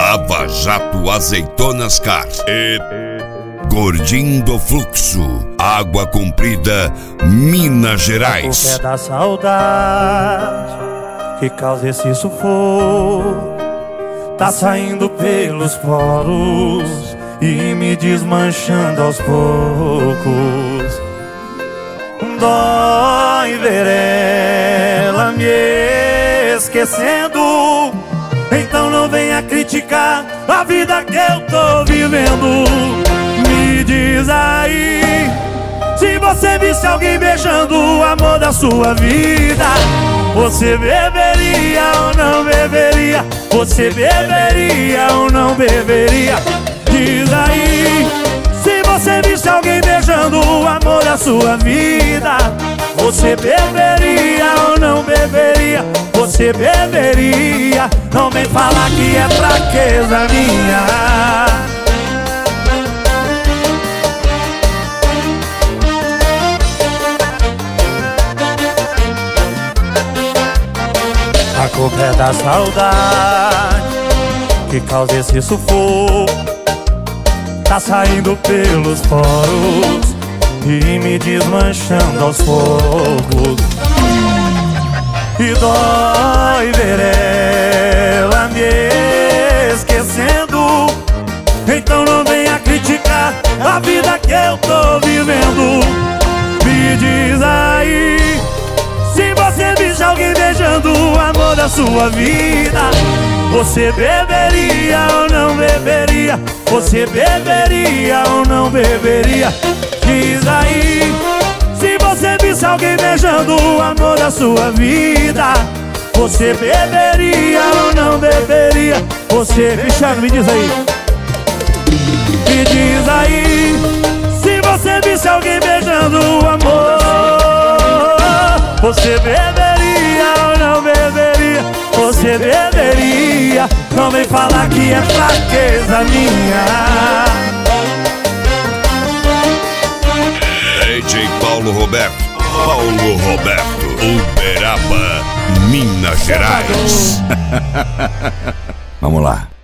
Lava Jato Azeitonas Car e Gordinho do Fluxo, Água Comprida, Minas Gerais. A culpa é da saudade que causa esse sufoco, tá saindo pelos poros e me desmanchando aos poucos. Dói ver ela me esquecendo, então não venha criticar a vida que eu tô vivendo. Me diz aí, se você visse alguém beijando o amor da sua vida, você beberia ou não beberia? Você beberia ou não beberia? Diz aí, se você visse alguém beijando o amor da sua vida, você beberia ou não beberia? Você beberia? Não vem falar que é fraqueza minha. A culpa é da saudade que causa esse sufoco, tá saindo pelos poros e me desmanchando aos poucos. E dói ver ela me esquecendo, então não venha criticar a vida que eu tô vivendo. Me diz aí, se você visse alguém beijando o amor da sua vida, você beberia ou não beberia? Você beberia ou não beberia? Diz aí, se você visse alguém beijando o amor da sua vida, você beberia ou não beberia? Você, Cristiano, me diz aí. Me diz aí, se você visse alguém beijando o amor, você beberia ou não beberia? Você beberia? Não vem falar que é fraqueza minha. DJ Paulo Roberto, Uberaba, Minas Gerais. Vamos lá.